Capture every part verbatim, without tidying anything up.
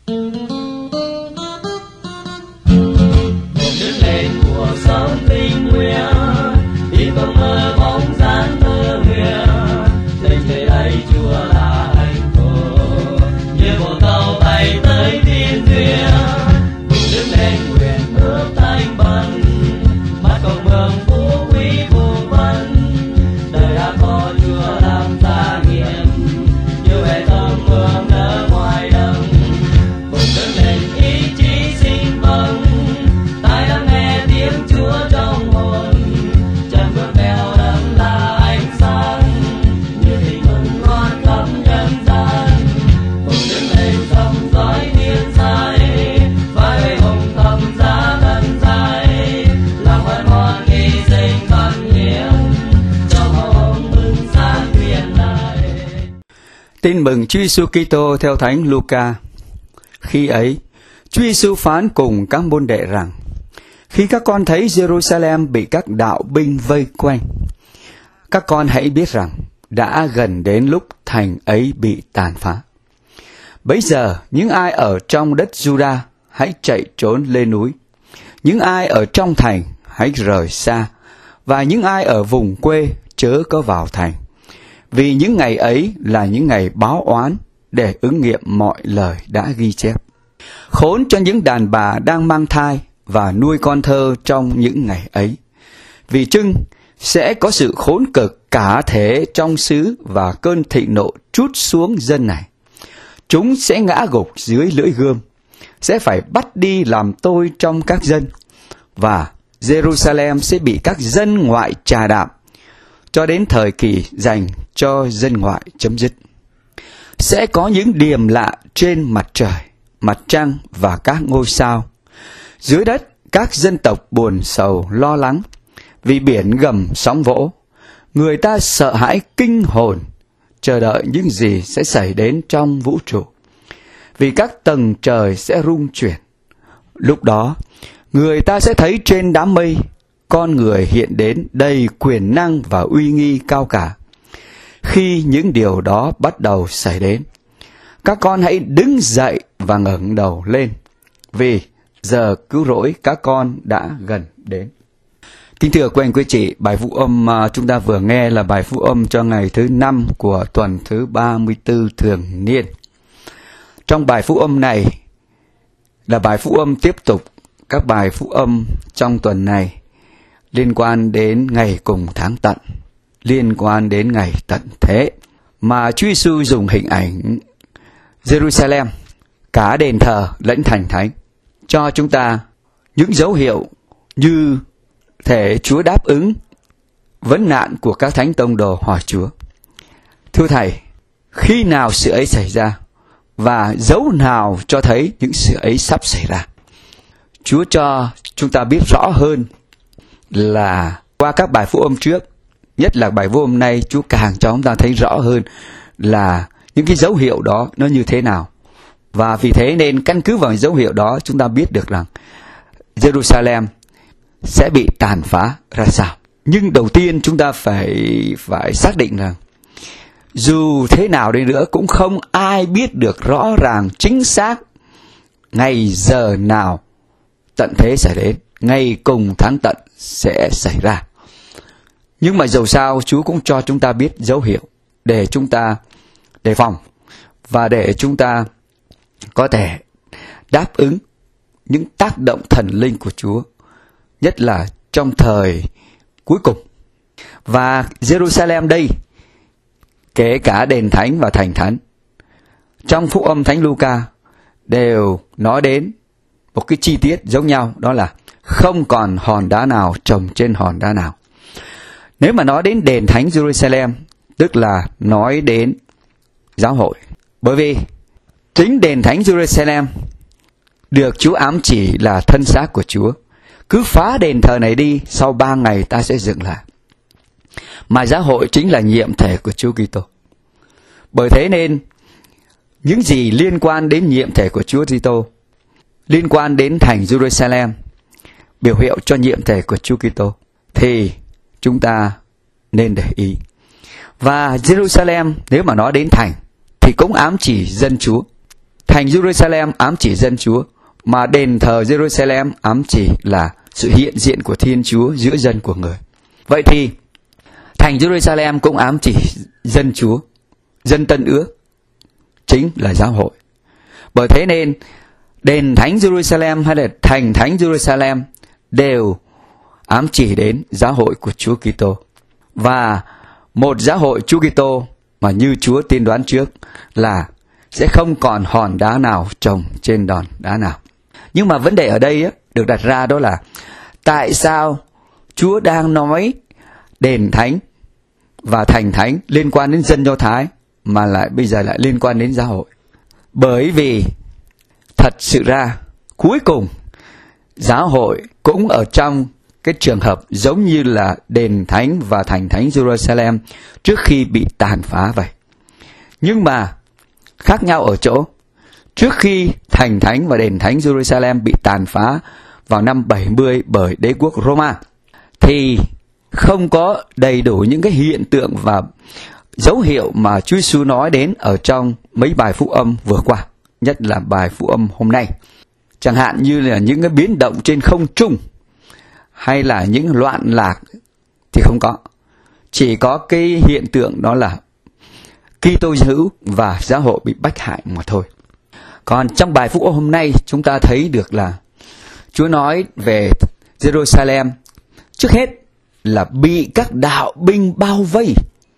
Đứng lên mùa sống tình nguyện, đi không mơ bóng dáng mơ huyền, tình người ấy Chúa là hạnh phúc, như một tàu bay tới thiên duyên. Cùng đứng lên nguyện ước thanh bần, mắt không mường phú quý vô vân, đời đã có Chúa làm gia nghiệp, như hệ tâm hương nở ngoài đồng. Cùng đứng lên ý chí xin vâng, tai lắng nghe tiếng Chúa trong hồn, chân bước theo đấng là ánh sáng, như tình mừng ngon khắp nhân gian. Cùng đứng lên dòng dõi thiên dài, vai về hùng thầm giá thân dài, lòng hân hoan hy sinh bằng hiến, trong màu hồng mừng sáng quyền lại. Tin mừng Chúa Giêsu Kitô theo Thánh Luca. Khi ấy, Chúa Giêsu phán cùng các môn đệ rằng: khi các con thấy Jerusalem bị các đạo binh vây quanh, các con hãy biết rằng đã gần đến lúc thành ấy bị tàn phá. Bấy giờ, những ai ở trong đất Juda hãy chạy trốn lên núi, những ai ở trong thành hãy rời xa, và những ai ở vùng quê chớ có vào thành. Vì những ngày ấy là những ngày báo oán, để ứng nghiệm mọi lời đã ghi chép. Khốn cho những đàn bà đang mang thai và nuôi con thơ trong những ngày ấy, vì chưng sẽ có sự khốn cực cả thể trong xứ, và cơn thịnh nộ trút xuống dân này. Chúng sẽ ngã gục dưới lưỡi gươm, sẽ phải bắt đi làm tôi trong các dân, và Jerusalem sẽ bị các dân ngoại trà đạp, cho đến thời kỳ dành cho dân ngoại chấm dứt. Sẽ có những điềm lạ trên mặt trời, mặt trăng và các ngôi sao. Dưới đất, các dân tộc buồn sầu lo lắng, vì biển gầm sóng vỗ. Người ta sợ hãi kinh hồn, chờ đợi những gì sẽ xảy đến trong vũ trụ, vì các tầng trời sẽ rung chuyển. Lúc đó, người ta sẽ thấy trên đám mây con người hiện đến đầy quyền năng và uy nghi cao cả. Khi những điều đó bắt đầu xảy đến, các con hãy đứng dậy và ngẩng đầu lên, vì giờ cứu rỗi các con đã gần đến. Kính thưa quý anh quý chị, bài phúc âm mà chúng ta vừa nghe là bài phúc âm cho ngày thứ năm của tuần thứ ba mươi tư thường niên. Trong bài phúc âm này là bài phúc âm tiếp tục các bài phúc âm trong tuần này liên quan đến ngày cùng tháng tận, liên quan đến ngày tận thế, mà Chúa Giêsu dùng hình ảnh Jerusalem, cả đền thờ lẫn thành thánh, cho chúng ta những dấu hiệu như thể Chúa đáp ứng vấn nạn của các thánh tông đồ hỏi Chúa: thưa Thầy, khi nào sự ấy xảy ra, và dấu nào cho thấy những sự ấy sắp xảy ra? Chúa cho chúng ta biết rõ hơn là qua các bài phúc âm trước, nhất là bài phúc âm này, Chúa càng cho chúng ta thấy rõ hơn là những cái dấu hiệu đó nó như thế nào. Và vì thế nên căn cứ vào dấu hiệu đó, chúng ta biết được rằng Jerusalem sẽ bị tàn phá ra sao. Nhưng đầu tiên chúng ta phải phải xác định rằng dù thế nào đi nữa cũng không ai biết được rõ ràng chính xác ngày giờ nào tận thế xảy đến, ngày cùng tháng tận sẽ xảy ra. Nhưng mà dầu sao Chúa cũng cho chúng ta biết dấu hiệu để chúng ta đề phòng, và để chúng ta có thể đáp ứng những tác động thần linh của Chúa, nhất là trong thời cuối cùng. Và Jerusalem đây, kể cả đền thánh và thành thánh, trong phúc âm Thánh Luca đều nói đến một cái chi tiết giống nhau, đó là không còn hòn đá nào trồng trên hòn đá nào. Nếu mà nói đến đền thánh Jerusalem, tức là nói đến giáo hội. Bởi vì chính đền thánh Jerusalem được Chúa ám chỉ là thân xác của Chúa. Cứ phá đền thờ này đi, sau ba ngày ta sẽ dựng lại. Mà giáo hội chính là nhiệm thể của Chúa Kitô. Bởi thế nên những gì liên quan đến nhiệm thể của Chúa Kitô, liên quan đến thành Jerusalem, biểu hiệu cho nhiệm thể của Chúa Kitô, thì chúng ta nên để ý. Và Jerusalem nếu mà nói đến thành thì cũng ám chỉ dân Chúa. thành Jerusalem ám chỉ dân Chúa, mà đền thờ Jerusalem ám chỉ là sự hiện diện của Thiên Chúa giữa dân của người. Vậy thì thành Jerusalem cũng ám chỉ dân Chúa, dân Tân Ước, chính là giáo hội. Bởi thế nên đền thánh Jerusalem hay là thành thánh Jerusalem đều ám chỉ đến giáo hội của Chúa Kitô. Và một giáo hội Chúa Kitô mà như Chúa tiên đoán trước là sẽ không còn hòn đá nào trồng trên đòn đá nào. Nhưng mà vấn đề ở đây á, được đặt ra đó là tại sao Chúa đang nói đền thánh và thành thánh liên quan đến dân Do Thái mà lại bây giờ lại liên quan đến giáo hội? Bởi vì thật sự ra cuối cùng giáo hội cũng ở trong cái trường hợp giống như là đền thánh và thành thánh Jerusalem trước khi bị tàn phá vậy. Nhưng mà khác nhau ở chỗ, trước khi thành thánh và đền thánh Jerusalem bị tàn phá vào năm bảy mươi bởi đế quốc Roma, thì không có đầy đủ những cái hiện tượng và dấu hiệu mà Chúa Giêsu nói đến ở trong mấy bài phúc âm vừa qua, nhất là bài phúc âm hôm nay. Chẳng hạn như là những cái biến động trên không trung hay là những loạn lạc thì không có. Chỉ có cái hiện tượng đó là Kitô hữu và giáo hội bị bách hại mà thôi. Còn trong bài phúc âm hôm nay chúng ta thấy được là Chúa nói về Jerusalem trước hết là bị các đạo binh bao vây.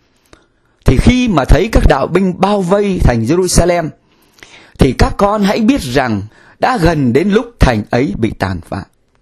Thì khi mà thấy các đạo binh bao vây thành Jerusalem thì các con hãy biết rằng đã gần đến lúc thành ấy bị tàn phá.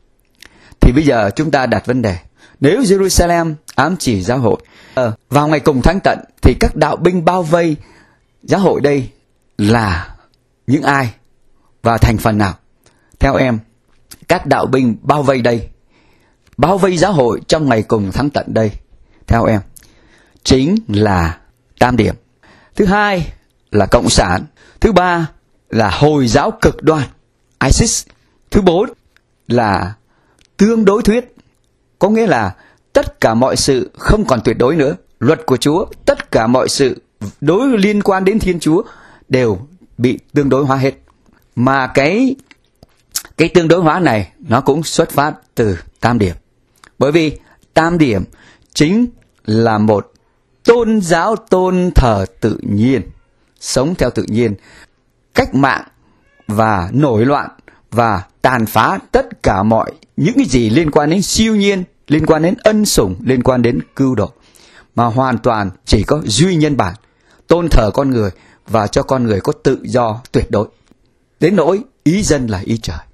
Thì bây giờ chúng ta đặt vấn đề, nếu Jerusalem ám chỉ giáo hội, ờ, vào ngày cùng thánh tận thì các đạo binh bao vây giáo hội đây là những ai và thành phần nào? Theo em, các đạo binh bao vây đây, bao vây giáo hội trong ngày cùng thánh tận đây, theo em, chính là Tam Điểm. Thứ hai là Cộng sản. Thứ ba là Hồi giáo cực đoan, ISIS. Thứ bốn là tương đối thuyết, có nghĩa là tất cả mọi sự không còn tuyệt đối nữa. Luật của Chúa, tất cả mọi sự đối liên quan đến Thiên Chúa đều bị tương đối hóa hết. Mà cái cái tương đối hóa này nó cũng xuất phát từ Tam Điểm. Bởi vì Tam Điểm chính là một tôn giáo tôn thờ tự nhiên, sống theo tự nhiên, cách mạng và nổi loạn và tàn phá tất cả mọi những cái gì liên quan đến siêu nhiên, liên quan đến ân sủng, liên quan đến cứu độ, mà hoàn toàn chỉ có duy nhân bản, tôn thờ con người và cho con người có tự do tuyệt đối. Đến nỗi ý dân là ý trời.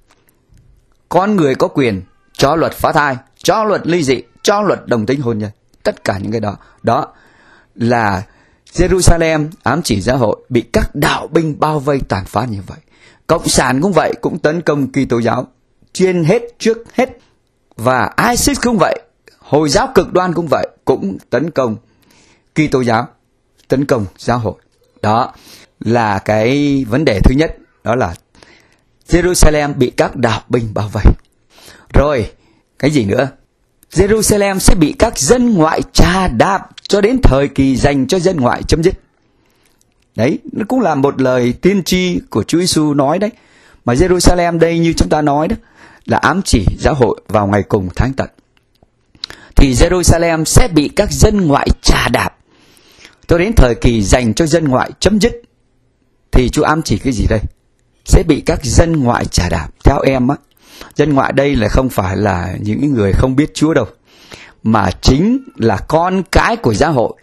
Con người có quyền cho luật phá thai, cho luật ly dị, cho luật đồng tính hôn nhân. Tất cả những cái đó, đó là Jerusalem ám chỉ giáo hội bị các đạo binh bao vây tàn phá như vậy. Cộng sản cũng vậy, cũng tấn công Kitô giáo trên hết, trước hết. Và ISIS cũng vậy, Hồi giáo cực đoan cũng vậy, cũng tấn công Kitô giáo, tấn công giáo hội. Đó là cái vấn đề thứ nhất, đó là Jerusalem bị các đạo binh bao vây. Rồi, cái gì nữa? Jerusalem sẽ bị các dân ngoại trà đạp cho đến thời kỳ dành cho dân ngoại chấm dứt. Đấy, nó cũng là một lời tiên tri của Chúa Giêsu nói đấy. Mà Jerusalem đây như chúng ta nói đó là ám chỉ giáo hội vào ngày cùng thánh tận. Thì Jerusalem sẽ bị các dân ngoại trà đạp cho đến thời kỳ dành cho dân ngoại chấm dứt. Thì Chúa ám chỉ cái gì đây? Sẽ bị các dân ngoại trà đạp. Theo em á, dân ngoại đây là không phải là những người không biết Chúa đâu, mà chính là con cái của giáo hội.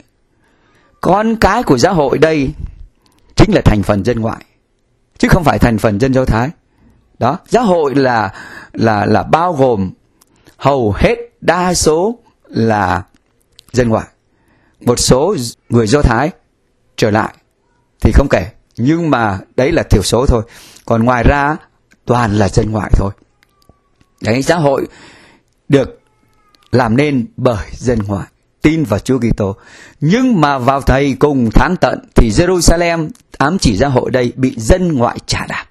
Con cái của giáo hội đây chính là thành phần dân ngoại, chứ không phải thành phần dân Do Thái. Đó, giáo hội là là là bao gồm hầu hết, đa số là dân ngoại. Một số người Do Thái trở lại thì không kể, nhưng mà đấy là thiểu số thôi. Còn ngoài ra toàn là dân ngoại thôi. Đấy, giáo hội được làm nên bởi dân ngoại, tin vào Chúa Kitô. Nhưng mà vào thời cùng tháng tận thì Jerusalem ám chỉ giáo hội đây bị dân ngoại trà đạp.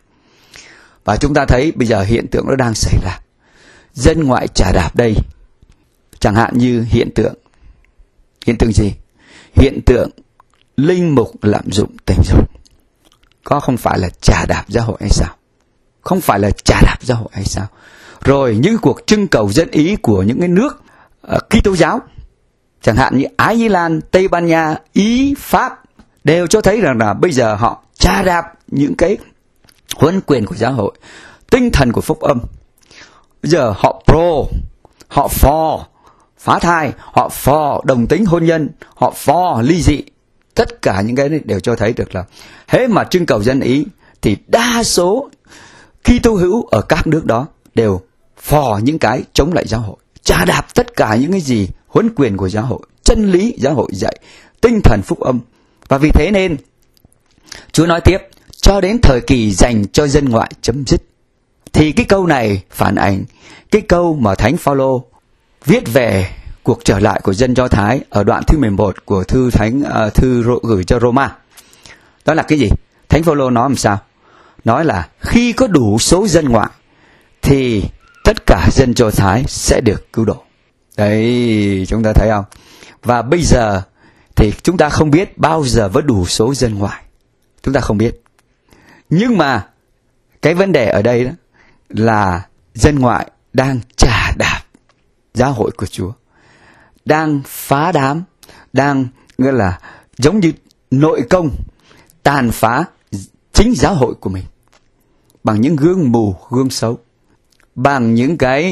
Và chúng ta thấy bây giờ hiện tượng nó đang xảy ra. Dân ngoại trà đạp đây, chẳng hạn như hiện tượng Hiện tượng gì? Hiện tượng linh mục lạm dụng tình dục. có không phải là chà đạp giáo hội hay sao? Không phải là chà đạp giáo hội hay sao? Rồi những cuộc trưng cầu dân ý của những cái nước uh, Kitô giáo, chẳng hạn như Ái Nhĩ Lan, Tây Ban Nha, Ý, Pháp, đều cho thấy rằng là bây giờ họ chà đạp những cái huấn quyền của giáo hội, tinh thần của phúc âm. Bây giờ họ pro, họ for phá thai, họ for đồng tính hôn nhân, họ for ly dị. Tất cả những cái này đều cho thấy được là hễ mà trưng cầu dân ý thì đa số Kitô hữu ở các nước đó đều phò những cái chống lại giáo hội, chà đạp tất cả những cái gì huấn quyền của giáo hội, chân lý giáo hội dạy, tinh thần phúc âm. Và vì thế nên Chúa nói tiếp, cho đến thời kỳ dành cho dân ngoại chấm dứt. Thì cái câu này phản ảnh cái câu mà Thánh Phaolô viết về cuộc trở lại của dân Do Thái ở đoạn thứ mười một của thư Thánh uh, thư gửi cho Roma. Đó là cái gì? Thánh Phaolô nói làm sao? Nói là khi có đủ số dân ngoại thì tất cả dân Do Thái sẽ được cứu độ. Đấy, chúng ta thấy không? Và bây giờ thì chúng ta không biết bao giờ có đủ số dân ngoại. Chúng ta không biết. Nhưng mà cái vấn đề ở đây đó là dân ngoại đang chà đạp giáo hội của Chúa, đang phá đám, đang nghĩa là giống như nội công tàn phá chính giáo hội của mình bằng những gương mù, gương xấu, bằng những cái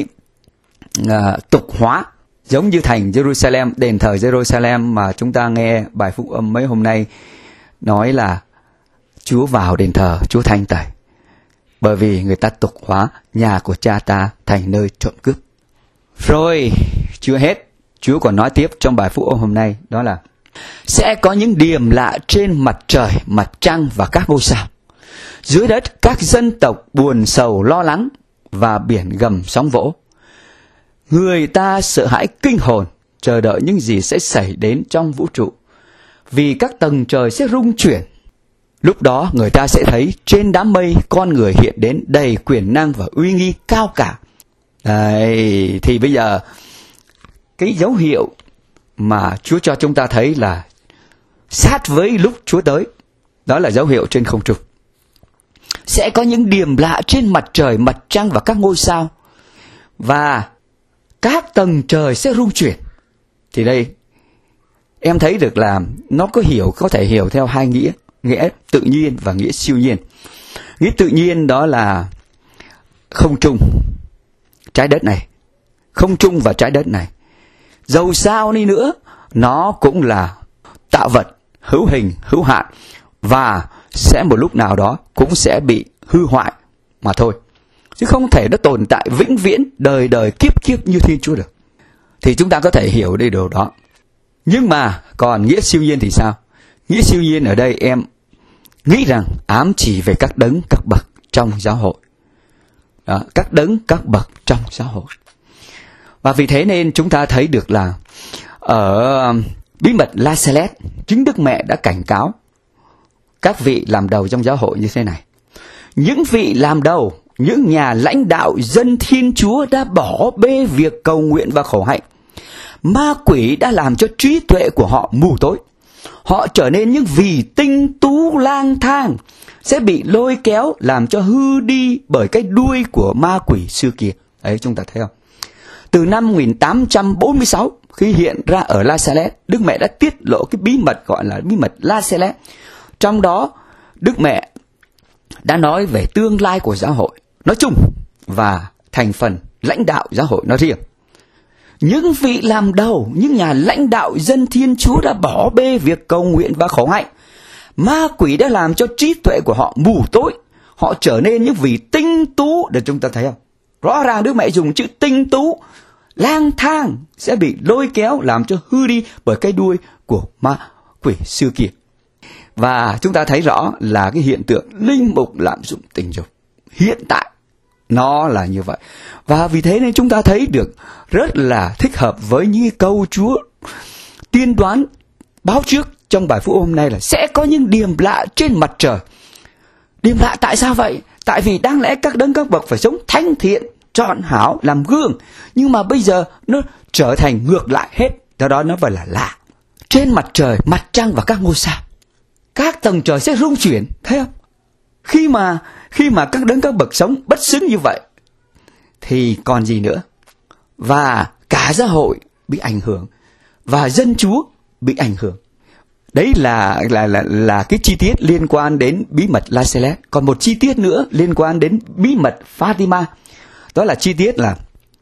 à, tục hóa, giống như thành Jerusalem, đền thờ Jerusalem mà chúng ta nghe bài phúc âm mấy hôm nay nói là Chúa vào đền thờ, Chúa thanh tẩy, bởi vì người ta tục hóa nhà của cha ta thành nơi trộm cướp. Rồi chưa hết, Chúa còn nói tiếp trong bài phúc âm hôm nay, đó là sẽ có những điềm lạ trên mặt trời, mặt trăng và các ngôi sao. Dưới đất các dân tộc buồn sầu lo lắng và biển gầm sóng vỗ. Người ta sợ hãi kinh hồn, chờ đợi những gì sẽ xảy đến trong vũ trụ, vì các tầng trời sẽ rung chuyển. Lúc đó người ta sẽ thấy trên đám mây con người hiện đến đầy quyền năng và uy nghi cao cả. Đấy, thì bây giờ cái dấu hiệu mà Chúa cho chúng ta thấy là sát với lúc Chúa tới, đó là dấu hiệu trên không trung. Sẽ có những điềm lạ trên mặt trời, mặt trăng và các ngôi sao, và các tầng trời sẽ rung chuyển. Thì đây em thấy được là nó có hiểu, có thể hiểu theo hai nghĩa, nghĩa tự nhiên và nghĩa siêu nhiên. Nghĩa tự nhiên đó là không trung, trái đất này, không trung và trái đất này. Dầu sao đi nữa, nó cũng là tạo vật hữu hình, hữu hạn, và sẽ một lúc nào đó cũng sẽ bị hư hoại mà thôi, chứ không thể nó tồn tại vĩnh viễn, đời đời kiếp kiếp như Thiên Chúa được. Thì chúng ta có thể hiểu đây điều đó. Nhưng mà còn nghĩa siêu nhiên thì sao? Nghĩa siêu nhiên ở đây em nghĩ rằng ám chỉ về các đấng, các bậc trong giáo hội. Đó, các đấng, các bậc trong giáo hội. Và vì thế nên chúng ta thấy được là ở bí mật La Salette, chính Đức Mẹ đã cảnh cáo các vị làm đầu trong giáo hội như thế này. Những vị làm đầu, những nhà lãnh đạo dân Thiên Chúa đã bỏ bê việc cầu nguyện và khổ hạnh. Ma quỷ đã làm cho trí tuệ của họ mù tối. Họ trở nên những vị tinh tú lang thang, sẽ bị lôi kéo làm cho hư đi bởi cái đuôi của ma quỷ xưa kia. Đấy, chúng ta thấy không? Từ năm một nghìn tám trăm bốn mươi sáu, khi hiện ra ở La Salette, Đức Mẹ đã tiết lộ cái bí mật gọi là bí mật La Salette. Trong đó, Đức Mẹ đã nói về tương lai của giáo hội nói chung và thành phần lãnh đạo giáo hội nói riêng. Những vị làm đầu, những nhà lãnh đạo dân Thiên Chúa đã bỏ bê việc cầu nguyện và khổ hạnh. Ma quỷ đã làm cho trí tuệ của họ mù tối. Họ trở nên những vị tinh tú. Để chúng ta thấy không? Rõ ràng Đức Mẹ dùng chữ tinh tú, lang thang, sẽ bị lôi kéo làm cho hư đi bởi cái đuôi của ma quỷ xưa kia. Và chúng ta thấy rõ là cái hiện tượng linh mục lạm dụng tình dục hiện tại nó là như vậy. Và vì thế nên chúng ta thấy được rất là thích hợp với những câu Chúa tiên đoán báo trước trong bài phúc hôm nay là sẽ có những điềm lạ trên mặt trời. Điềm lạ tại sao vậy? Tại vì đáng lẽ các đấng các bậc phải sống thánh thiện, trọn hảo, làm gương. Nhưng mà bây giờ nó trở thành ngược lại hết. Do đó nó phải là lạ. Trên mặt trời, mặt trăng và các ngôi sao, các tầng trời sẽ rung chuyển. Thấy không? Khi mà khi mà các đấng các bậc sống bất xứng như vậy thì còn gì nữa? Và cả giáo hội bị ảnh hưởng và dân Chúa bị ảnh hưởng. Đấy là là là là cái chi tiết liên quan đến bí mật La Celeste. Còn một chi tiết nữa liên quan đến bí mật Fatima. Đó là chi tiết là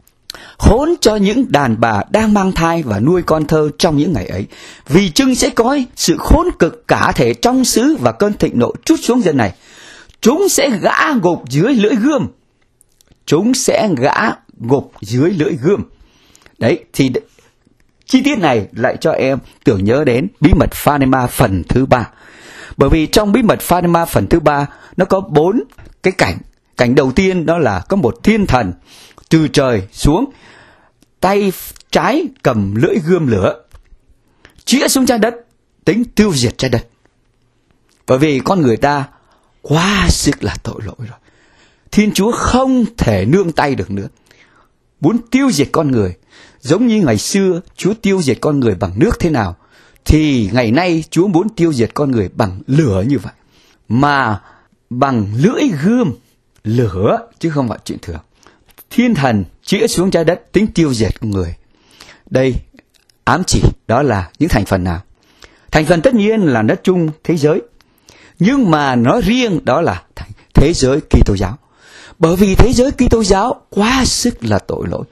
khốn cho những đàn bà đang mang thai và nuôi con thơ trong những ngày ấy, vì chừng sẽ có sự khốn cực cả thể trong xứ và cơn thịnh nộ trút xuống dân này. Chúng sẽ gã gục dưới lưỡi gươm. Chúng sẽ gã gục dưới lưỡi gươm. Đấy, thì chi tiết này lại cho em tưởng nhớ đến bí mật Fatima phần thứ ba. Bởi vì trong bí mật Fatima phần thứ ba, nó có bốn cái cảnh. Cảnh đầu tiên đó là có một thiên thần từ trời xuống, tay trái cầm lưỡi gươm lửa, chĩa xuống trái đất, tính tiêu diệt trái đất. Bởi vì con người ta quá sức là tội lỗi rồi. Thiên Chúa không thể nương tay được nữa. Muốn tiêu diệt con người, giống như ngày xưa Chúa tiêu diệt con người bằng nước thế nào, thì ngày nay Chúa muốn tiêu diệt con người bằng lửa như vậy. Mà bằng lưỡi gươm lửa, chứ không phải chuyện thường. Thiên thần chĩa xuống trái đất tính tiêu diệt con người. Đây ám chỉ đó là những thành phần nào? Thành phần tất nhiên là nó chung thế giới, nhưng mà nói riêng đó là thế giới Kitô giáo. Bởi vì thế giới Kitô giáo quá sức là tội lỗi.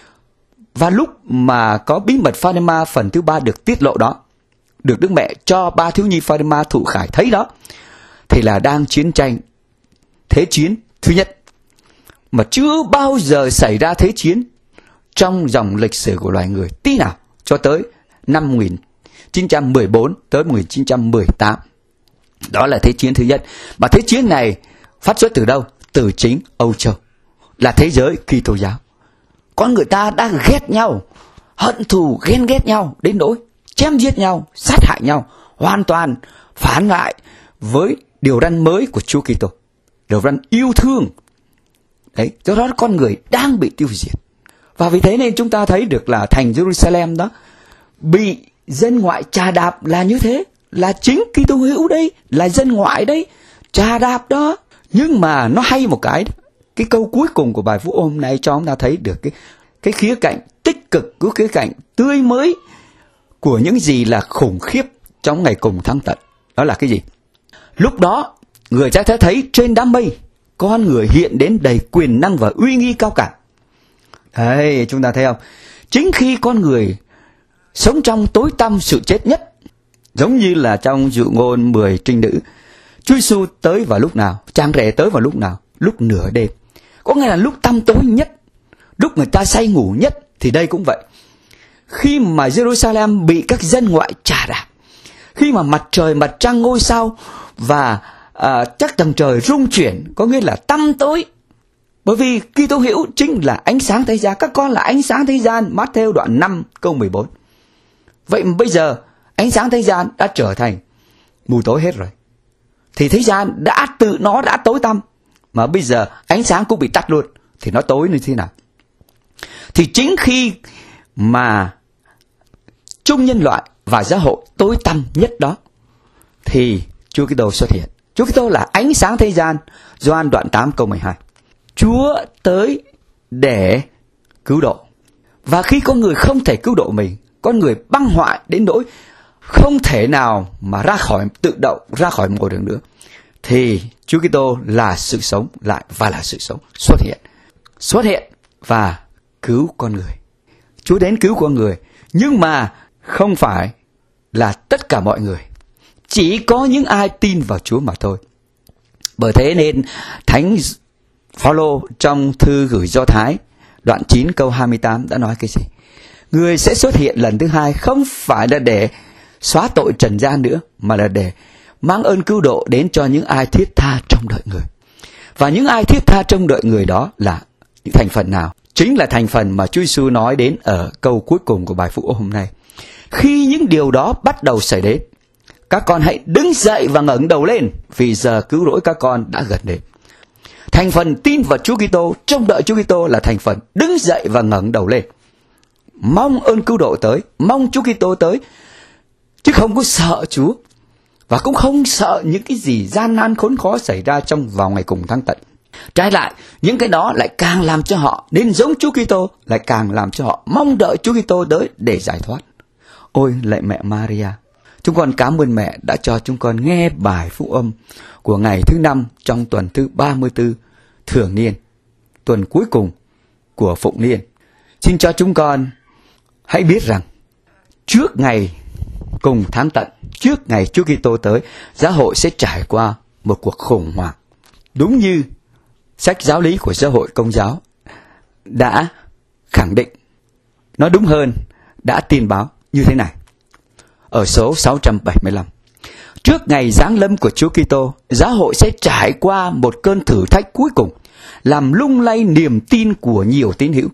Và lúc mà có bí mật Fatima phần thứ ba được tiết lộ đó, được Đức Mẹ cho ba thiếu nhi Fatima thụ khải thấy đó, thì là đang chiến tranh thế chiến thứ nhất. Mà chưa bao giờ xảy ra thế chiến trong dòng lịch sử của loài người tí nào, cho tới năm một nghìn chín trăm mười bốn tới một nghìn chín trăm mười tám. Đó là thế chiến thứ nhất. Mà thế chiến này phát xuất từ đâu? Từ chính Âu Châu, là thế giới Kitô giáo. Con người ta đang ghét nhau, hận thù ghen ghét nhau đến nỗi chém giết nhau, sát hại nhau, hoàn toàn phản lại với điều răn mới của Chúa Kitô, điều răn yêu thương. Đấy, do đó con người đang bị tiêu diệt. Và vì thế nên chúng ta thấy được là thành Jerusalem đó bị dân ngoại chà đạp là như thế, là chính Kitô hữu đấy, là dân ngoại đấy, chà đạp đó. Nhưng mà nó hay một cái, cái câu cuối cùng của bài phúc hôm nay cho chúng ta thấy được cái cái khía cạnh tích cực, cái khía cạnh tươi mới của những gì là khủng khiếp trong ngày cùng thăng tận. Đó là cái gì? Lúc đó người ta sẽ thấy trên đám mây con người hiện đến đầy quyền năng và uy nghi cao cả. Đấy, chúng ta thấy không? Chính khi con người sống trong tối tăm sự chết nhất, giống như là trong Dụ Ngôn mười trinh nữ, Chúa Giêsu tới vào lúc nào? Chàng rể tới vào lúc nào? Lúc nửa đêm. Có nghĩa là lúc tăm tối nhất, lúc người ta say ngủ nhất. Thì đây cũng vậy. Khi mà Jerusalem bị các dân ngoại chà đạp, khi mà mặt trời, mặt trăng, ngôi sao và à, các tầng trời rung chuyển, có nghĩa là tăm tối. Bởi vì Kitô hữu chính là ánh sáng thế gian, các con là ánh sáng thế gian. Mát-thêu đoạn năm câu mười bốn. Vậy mà bây giờ ánh sáng thế gian đã trở thành mù tối hết rồi. Thì thế gian đã tự nó đã tối tăm, mà bây giờ ánh sáng cũng bị tắt luôn, thì nó tối như thế nào? Thì chính khi mà chung nhân loại và giáo hội tối tăm nhất đó, thì Chúa Kitô xuất hiện. Chúa Kitô là ánh sáng thế gian. Gioan đoạn tám câu mười hai. Chúa tới để cứu độ. Và khi con người không thể cứu độ mình, con người băng hoại đến nỗi không thể nào mà ra khỏi tự động, ra khỏi một đường nữa, thì Chúa Kitô là sự sống lại và là sự sống xuất hiện. Xuất hiện và cứu con người. Chúa đến cứu con người, nhưng mà không phải là tất cả mọi người. Chỉ có những ai tin vào Chúa mà thôi. Bởi thế nên Thánh Phaolô trong thư gửi Do Thái đoạn chín câu hai mươi tám đã nói cái gì? Người sẽ xuất hiện lần thứ hai không phải là để xóa tội trần gian nữa, mà là để mang ơn cứu độ đến cho những ai thiết tha trong đợi người. Và những ai thiết tha trong đợi người đó là những thành phần nào? Chính là thành phần mà Chúa Giêsu nói đến ở câu cuối cùng của bài phúc hôm nay. Khi những điều đó bắt đầu xảy đến, các con hãy đứng dậy và ngẩng đầu lên, vì giờ cứu rỗi các con đã gần đến. Thành phần tin vào Chúa Kitô, trong đợi Chúa Kitô là thành phần đứng dậy và ngẩng đầu lên, mong ơn cứu độ tới, mong Chúa Kitô tới, chứ không có sợ Chúa, và cũng không sợ những cái gì gian nan khốn khó xảy ra trong vào ngày cùng thăng tận. Trái lại, những cái đó lại càng làm cho họ nên giống Chúa Kitô, lại càng làm cho họ mong đợi Chúa Kitô tới để giải thoát. Ôi lạy mẹ Maria, chúng con cảm ơn mẹ đã cho chúng con nghe bài phúc âm của ngày thứ năm trong tuần thứ ba mươi tư thường niên, tuần cuối cùng của phụng niên. Xin cho chúng con hãy biết rằng trước ngày cùng tháng tận, trước ngày Chúa Kitô tới, giáo hội sẽ trải qua một cuộc khủng hoảng. Đúng như sách giáo lý của giáo hội Công giáo đã khẳng định, nói đúng hơn, đã tin báo như thế này. Ở số sáu trăm bảy mươi lăm, trước ngày giáng lâm của Chúa Kitô, giáo hội sẽ trải qua một cơn thử thách cuối cùng, làm lung lay niềm tin của nhiều tín hữu.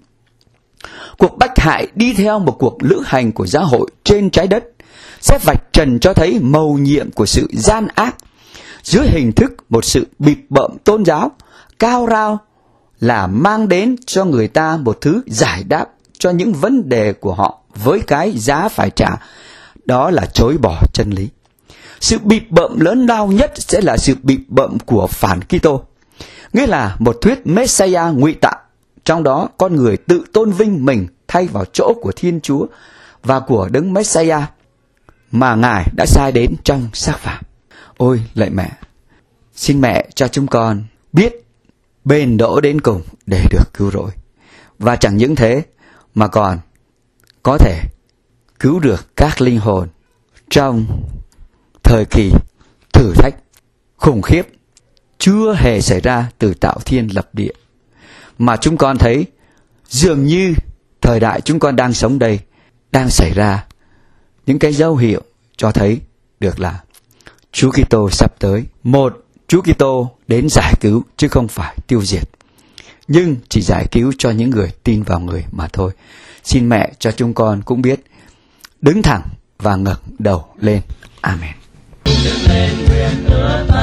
Cuộc bách hại đi theo một cuộc lữ hành của giáo hội trên trái đất sẽ vạch trần cho thấy mầu nhiệm của sự gian ác dưới hình thức một sự bịp bợm tôn giáo cao rao, là mang đến cho người ta một thứ giải đáp cho những vấn đề của họ với cái giá phải trả, đó là chối bỏ chân lý. Sự bịp bợm lớn lao nhất sẽ là sự bịp bợm của phản Kitô, nghĩa là một thuyết Messiah ngụy tạo, trong đó con người tự tôn vinh mình thay vào chỗ của Thiên Chúa và của đấng Messiah mà Ngài đã sai đến trong xác phạm. Ôi lạy mẹ, xin mẹ cho chúng con biết bền đỗ đến cùng để được cứu rỗi, và chẳng những thế mà còn có thể cứu được các linh hồn trong thời kỳ thử thách khủng khiếp chưa hề xảy ra từ tạo thiên lập địa, mà chúng con thấy dường như thời đại chúng con đang sống đây đang xảy ra những cái dấu hiệu cho thấy được là Chúa Kitô sắp tới. Một, Chúa Kitô đến giải cứu chứ không phải tiêu diệt, nhưng chỉ giải cứu cho những người tin vào người mà thôi. Xin mẹ cho chúng con cũng biết đứng thẳng và ngẩng đầu lên. Amen.